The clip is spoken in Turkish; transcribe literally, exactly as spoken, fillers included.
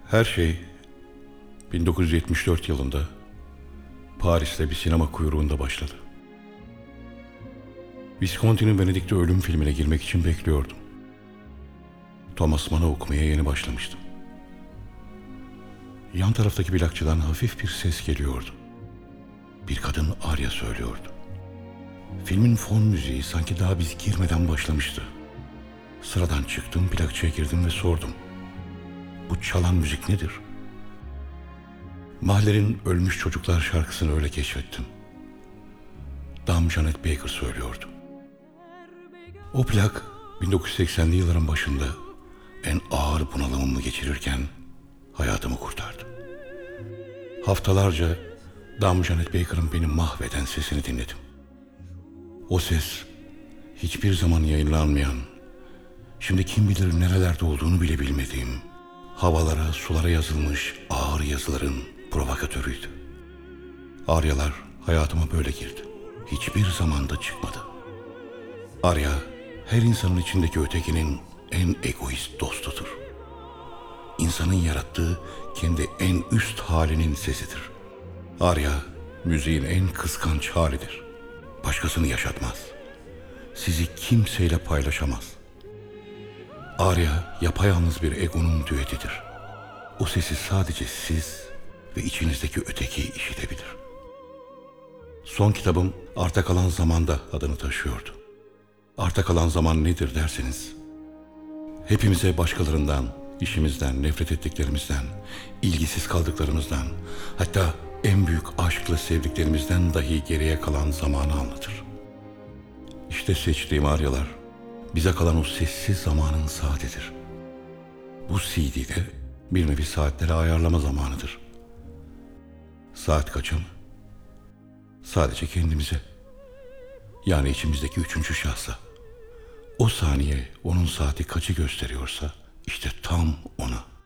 Her şey bin dokuz yüz yetmiş dört yılında Paris'te bir sinema kuyruğunda başladı. Visconti'nin Venedik'te Ölüm filmine girmek için bekliyordum. Thomas Mann'ı okumaya yeni başlamıştım. Yan taraftaki plakçıdan hafif bir ses geliyordu. Bir kadın arya söylüyordu. Filmin fon müziği sanki daha biz girmeden başlamıştı. Sıradan çıktım, plakçıya girdim ve sordum. Bu çalan müzik nedir? Mahler'in Ölmüş Çocuklar şarkısını öyle keşfettim. Dame Janet Baker söylüyordu. O plak bin dokuz yüz seksenli yılların başında en ağır bunalımımı geçirirken hayatımı kurtardı. Haftalarca Dame Janet Baker'ın beni mahveden sesini dinledim. O ses hiçbir zaman yayınlanmayan, şimdi kim bilir nerelerde olduğunu bile bilmediğim, havalara, sulara yazılmış ağır yazıların provokatörüydü. Aryalar hayatıma böyle girdi. Hiçbir zamanda çıkmadı. Arya, her insanın içindeki ötekinin en egoist dostudur. İnsanın yarattığı kendi en üst halinin sesidir. Arya, müziğin en kıskanç halidir. Başkasını yaşatmaz. Sizi kimseyle paylaşamaz. Arya, yapayalnız bir egonun düetidir. O sesi sadece siz ve içinizdeki öteki işitebilir. Son kitabım Arta Kalan Zaman'da adını taşıyordu. Arta kalan zaman nedir derseniz, hepimize başkalarından, işimizden, nefret ettiklerimizden, ilgisiz kaldıklarımızdan, hatta en büyük aşkla sevdiklerimizden dahi geriye kalan zamanı anlatır. İşte seçtiğim aryalar, bize kalan o sessiz zamanın saatidir. Bu C D'de bir nevi saatleri ayarlama zamanıdır. Saat kaça mı? Sadece kendimize, yani içimizdeki üçüncü şahsa. O saniye onun saati kaçı gösteriyorsa işte tam ona.